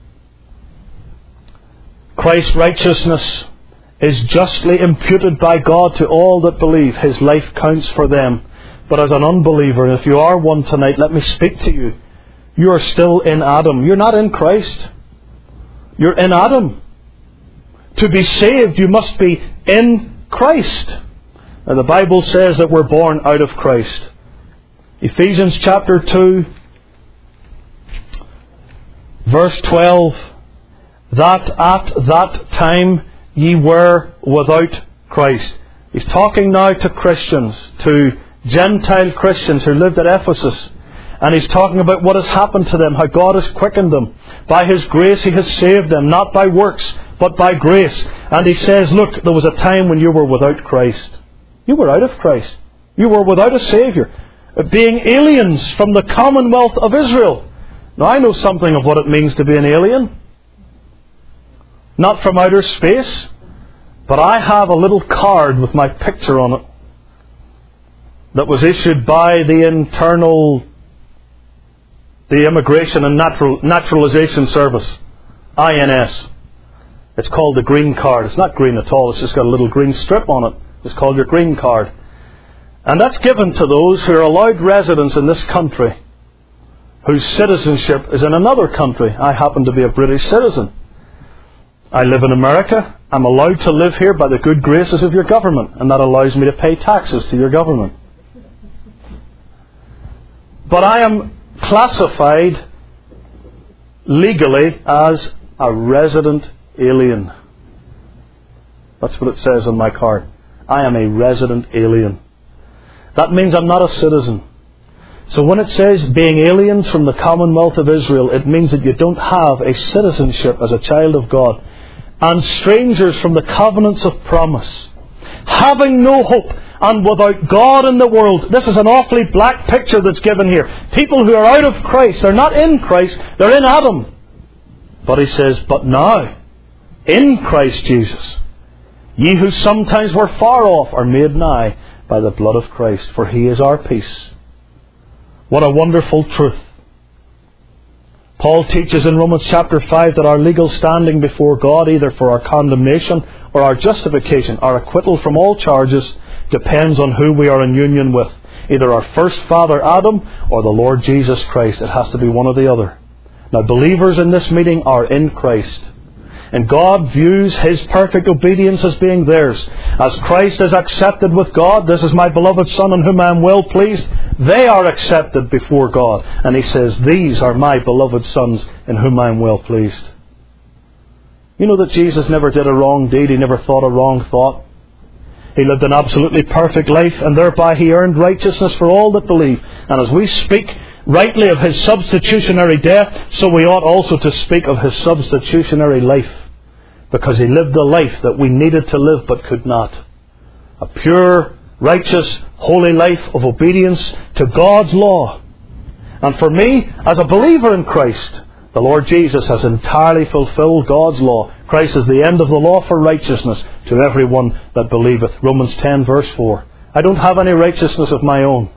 Christ's righteousness is justly imputed by God to all that believe. His life counts for them. But as an unbeliever, if you are one tonight, let me speak to you. You are still in Adam. You're not in Christ. You're in Adam. To be saved, you must be in Christ. Now, the Bible says that we're born out of Christ. Ephesians chapter two, verse twelve, that at that time ye were without Christ. He's talking now to Christians, to Gentile Christians who lived at Ephesus. And he's talking about what has happened to them, how God has quickened them. By His grace He has saved them, not by works, but by grace. And He says, look, there was a time when you were without Christ. You were out of Christ. You were without a Saviour, being aliens from the commonwealth of Israel. Now, I know something of what it means to be an alien. Not from outer space, but I have a little card with my picture on it that was issued by the internal, the Immigration and Natural, Naturalization Service, I N S. It's called the green card. It's not green at all. It's just got a little green strip on it. It's called your green card. And that's given to those who are allowed residence in this country, whose citizenship is in another country. I happen to be a British citizen. I live in America. I'm allowed to live here by the good graces of your government, and that allows me to pay taxes to your government. But I am classified legally as a resident alien. That's what it says on my card. I am a resident alien. That means I'm not a citizen. So when it says being aliens from the commonwealth of Israel, it means that you don't have a citizenship as a child of God. And strangers from the covenants of promise, having no hope and without God in the world. This is an awfully black picture that's given here. People who are out of Christ, they're not in Christ, they're in Adam. But he says, but now, in Christ Jesus, ye who sometimes were far off are made nigh by the blood of Christ, for He is our peace. What a wonderful truth. Paul teaches in Romans chapter five that our legal standing before God, either for our condemnation or our justification, our acquittal from all charges, depends on who we are in union with. Either our first father Adam or the Lord Jesus Christ. It has to be one or the other. Now, believers in this meeting are in Christ. And God views His perfect obedience as being theirs. As Christ is accepted with God, this is my beloved Son in whom I am well pleased, they are accepted before God. And He says, these are my beloved sons in whom I am well pleased. You know that Jesus never did a wrong deed. He never thought a wrong thought. He lived an absolutely perfect life, and thereby He earned righteousness for all that believe. And as we speak rightly of His substitutionary death, so we ought also to speak of His substitutionary life. Because He lived the life that we needed to live but could not. A pure, righteous, holy life of obedience to God's law. And for me, as a believer in Christ, the Lord Jesus has entirely fulfilled God's law. Christ is the end of the law for righteousness to everyone that believeth. Romans ten verse four. I don't have any righteousness of my own,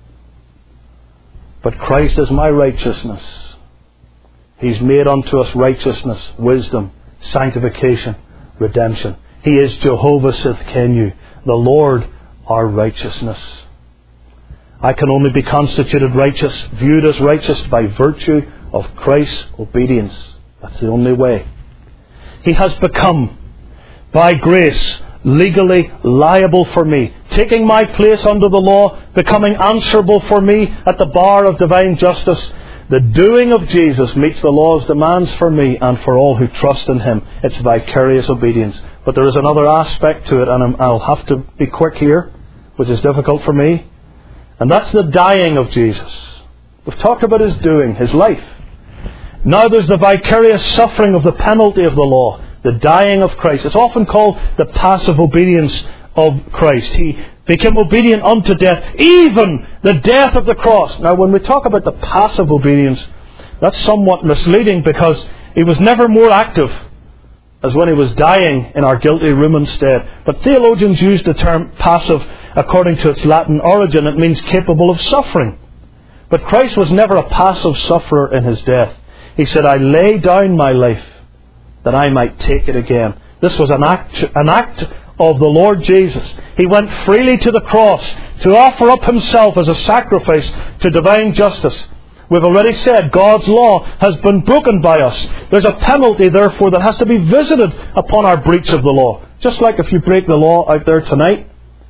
but Christ is my righteousness. He's made unto us righteousness, wisdom, sanctification, redemption. He is Jehovah Sidkenu, the Lord our righteousness. I can only be constituted righteous, viewed as righteous by virtue of Christ's obedience. That's the only way. He has become, by grace, legally liable for me, taking my place under the law, becoming answerable for me at the bar of divine justice. The doing of Jesus meets the law's demands for me and for all who trust in Him. It's vicarious obedience. But there is another aspect to it, and I'll have to be quick here, which is difficult for me. And that's the dying of Jesus. We've talked about His doing, His life. Now there's the vicarious suffering of the penalty of the law, the dying of Christ. It's often called the passive obedience of Christ. He became obedient unto death, even the death of the cross. Now when we talk about the passive obedience, that's somewhat misleading, because He was never more active as when He was dying in our guilty room instead. But theologians use the term passive according to its Latin origin. It means capable of suffering. But Christ was never a passive sufferer in His death. He said, I lay down my life that I might take it again. This was an act, an act of the Lord Jesus. He went freely to the cross to offer up Himself as a sacrifice to divine justice. We've already said God's law has been broken by us. There's a penalty, therefore, that has to be visited upon our breach of the law. Just like if you break the law out there tonight,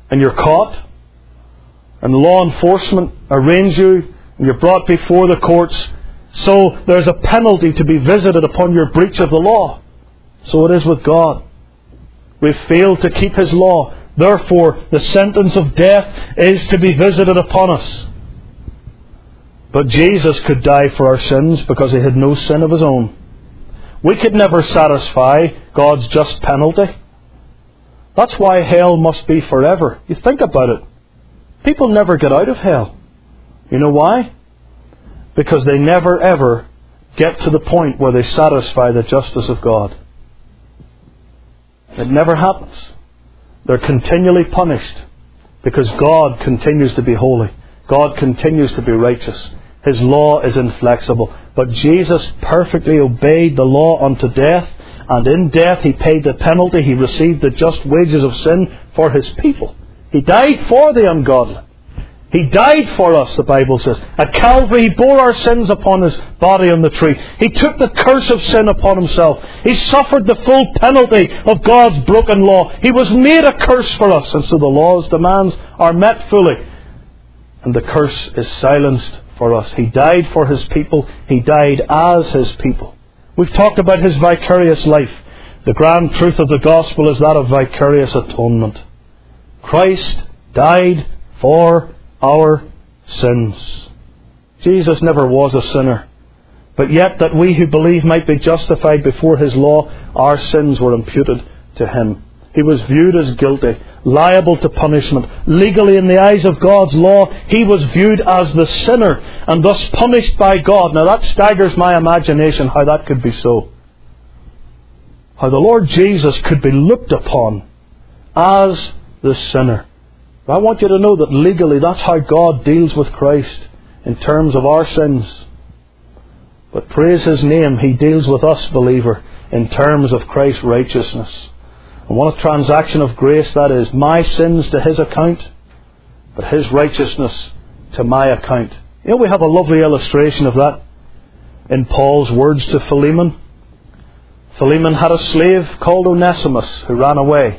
and you're caught, and law enforcement arraigns you, and you're brought before the courts. So there's a penalty to be visited upon your breach of the law. So it is with God. We've failed to keep His law. Therefore, the sentence of death is to be visited upon us. But Jesus could die for our sins because He had no sin of His own. We could never satisfy God's just penalty. That's why hell must be forever. You think about it. People never get out of hell. You know why? Because they never ever get to the point where they satisfy the justice of God. It never happens. They're continually punished because God continues to be holy. God continues to be righteous. His law is inflexible. But Jesus perfectly obeyed the law unto death, and in death He paid the penalty. He received the just wages of sin for His people. He died for the ungodly. He died for us, the Bible says. At Calvary, He bore our sins upon His body on the tree. He took the curse of sin upon Himself. He suffered the full penalty of God's broken law. He was made a curse for us, and so the law's demands are met fully. And the curse is silenced for us. He died for His people. He died as His people. We've talked about His vicarious life. The grand truth of the gospel is that of vicarious atonement. Christ died for our sins. Jesus never was a sinner. But yet that we who believe might be justified before His law, our sins were imputed to Him. He was viewed as guilty, liable to punishment. Legally, in the eyes of God's law, He was viewed as the sinner and thus punished by God. Now that staggers my imagination how that could be so. How the Lord Jesus could be looked upon as the sinner. But I want you to know that legally that's how God deals with Christ in terms of our sins. But praise His name, He deals with us, believer, in terms of Christ's righteousness. And what a transaction of grace that is. My sins to His account, but His righteousness to my account. You know, we have a lovely illustration of that in Paul's words to Philemon. Philemon had a slave called Onesimus who ran away,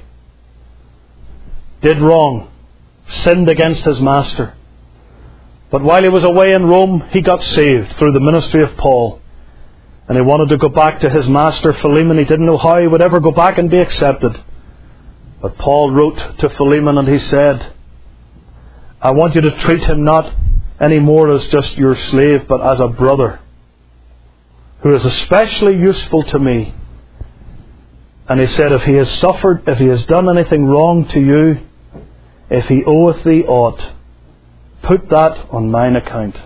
did wrong, sinned against his master. But while he was away in Rome, he got saved through the ministry of Paul. And he wanted to go back to his master Philemon. He didn't know how he would ever go back and be accepted. But Paul wrote to Philemon and he said, I want you to treat him not anymore as just your slave, but as a brother who is especially useful to me. And he said, if he has suffered, if he has done anything wrong to you, if he oweth thee aught, put that on mine account.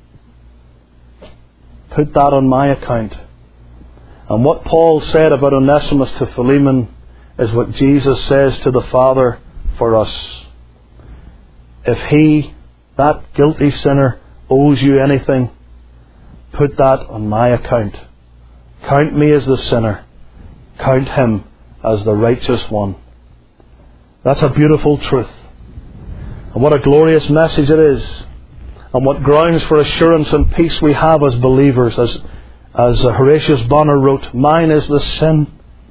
Put that on my account. And what Paul said about Onesimus to Philemon is what Jesus says to the Father for us. If he, that guilty sinner, owes you anything, put that on my account. Count me as the sinner. Count him as the righteous one. That's a beautiful truth. And what a glorious message it is. And what grounds for assurance and peace we have as believers. As, as Horatius Bonar wrote, mine is the sin,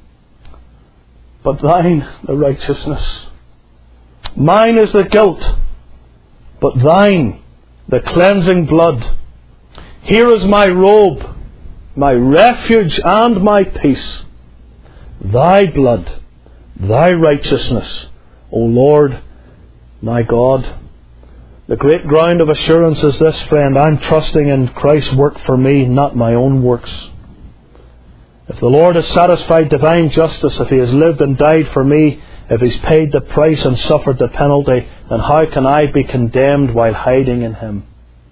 but thine the righteousness. Mine is the guilt, but thine the cleansing blood. Here is my robe, my refuge and my peace. Thy blood, thy righteousness, O Lord, my God. The great ground of assurance is this, friend. I'm trusting in Christ's work for me, not my own works. If the Lord has satisfied divine justice, if He has lived and died for me, if He's paid the price and suffered the penalty, then how can I be condemned while hiding in Him?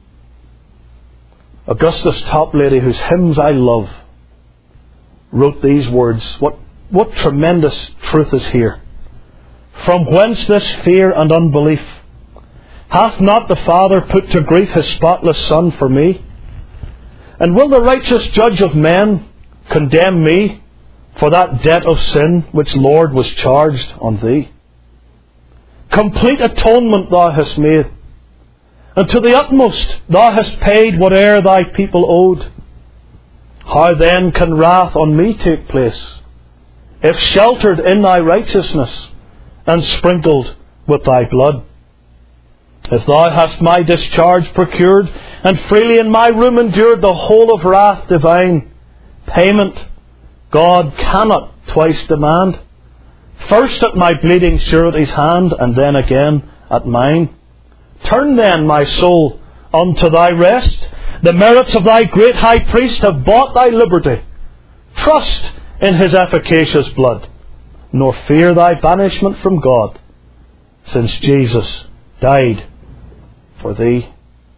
Augustus Toplady, whose hymns I love, wrote these words. What, what tremendous truth is here. From whence this fear and unbelief? Hath not the Father put to grief His spotless Son for me? And will the righteous judge of men condemn me for that debt of sin which, Lord, was charged on Thee? Complete atonement Thou hast made, and to the utmost Thou hast paid whate'er Thy people owed. How then can wrath on me take place, if sheltered in Thy righteousness and sprinkled with thy blood. If thou hast my discharge procured, and freely in my room endured the whole of wrath divine, payment God cannot twice demand. First at my bleeding surety's hand, and then again at mine. Turn then, my soul, unto thy rest. The merits of thy great high priest have bought thy liberty. Trust in his efficacious blood, nor fear thy banishment from God, since Jesus died for thee.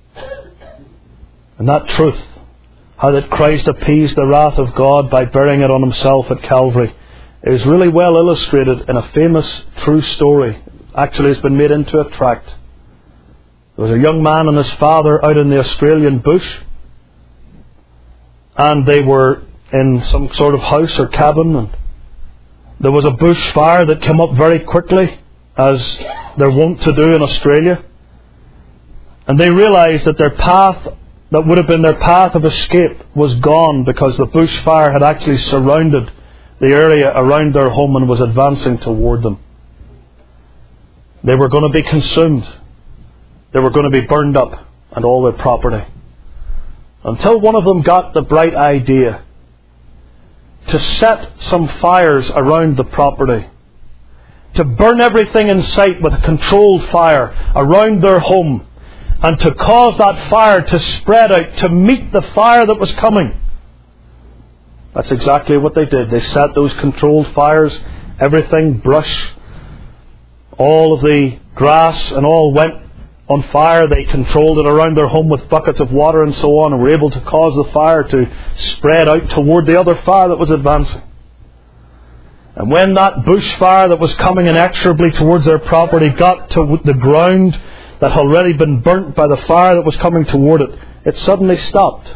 And that truth, how that Christ appeased the wrath of God by bearing it on himself at Calvary, is really well illustrated in a famous true story. Actually, it's been made into a tract. There was a young man and his father out in the Australian bush, and they were in some sort of house or cabin, and there was a bush fire that came up very quickly, as they're wont to do in Australia. And they realised that their path, that would have been their path of escape, was gone because the bushfire had actually surrounded the area around their home and was advancing toward them. They were going to be consumed. They were going to be burned up, and all their property. Until one of them got the bright idea to set some fires around the property, to burn everything in sight with a controlled fire around their home, and to cause that fire to spread out to meet the fire that was coming. That's exactly what they did. They set those controlled fires, everything, brush, all of the grass and all went on fire. They controlled it around their home with buckets of water and so on, and were able to cause the fire to spread out toward the other fire that was advancing. And when that bushfire that was coming inexorably towards their property got to the ground that had already been burnt by the fire that was coming toward it, it suddenly stopped.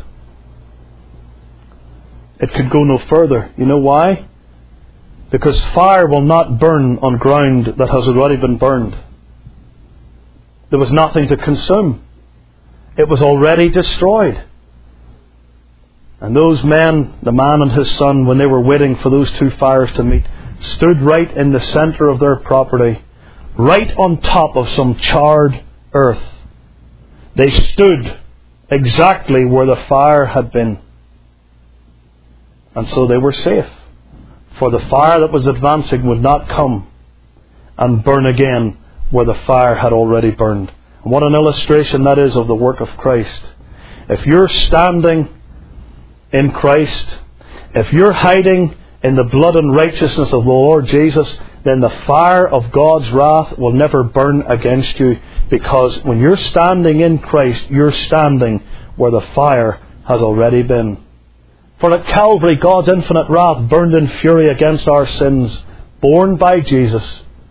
It could go no further. You know why? Because fire will not burn on ground that has already been burned. There was nothing to consume. It was already destroyed. And those men, the man and his son, when they were waiting for those two fires to meet, stood right in the centre of their property, right on top of some charred earth. They stood exactly where the fire had been. And so they were safe. For the fire that was advancing would not come and burn again where the fire had already burned. And what an illustration that is of the work of Christ. If you're standing in Christ, if you're hiding in the blood and righteousness of the Lord Jesus, then the fire of God's wrath will never burn against you, because when you're standing in Christ, you're standing where the fire has already been. For at Calvary, God's infinite wrath burned in fury against our sins, borne by Jesus.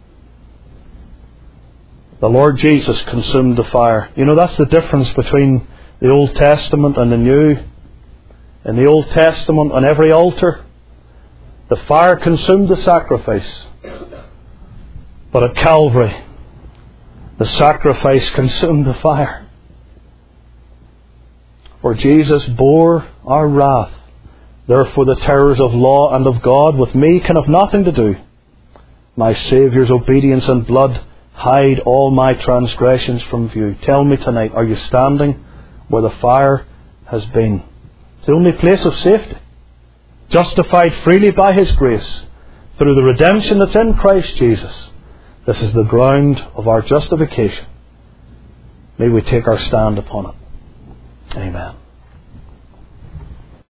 The Lord Jesus consumed the fire. You know, that's the difference between the Old Testament and the New. In the Old Testament, on every altar, the fire consumed the sacrifice. But at Calvary, the sacrifice consumed the fire. For Jesus bore our wrath. Therefore the terrors of law and of God with me can have nothing to do. My Saviour's obedience and blood hide all my transgressions from view. Tell me tonight, are you standing where the fire has been? It's the only place of safety. Justified freely by His grace, through the redemption that's in Christ Jesus. This is the ground of our justification. May we take our stand upon it. Amen.